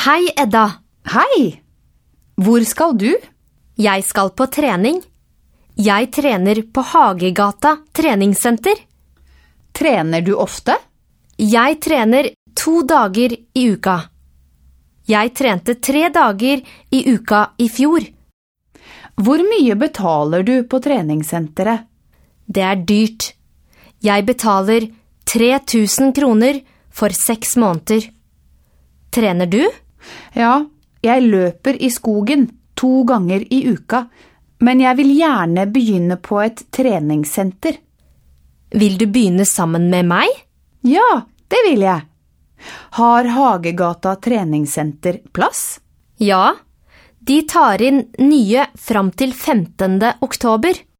Hei, Edda. Hei! Hvor skal du? Jeg skal på trening. Jeg trener på Hagegata treningssenter. Trener du ofte? Jeg trener 2 dager i uka. Jeg trente 3 dager i uka i fjor. Hvor mye betaler du på treningssenteret? Det er dyrt. Jeg betaler 3000 kroner for 6 måneder. Trener du? Ja, jeg løper i skogen 2 ganger i uka, men jeg vil gjerne begynne på et treningssenter. Vil du begynne sammen med meg? Ja, det vil jeg. Har Hagegata treningssenter plass? Ja, de tar inn nye fram til 15. oktober.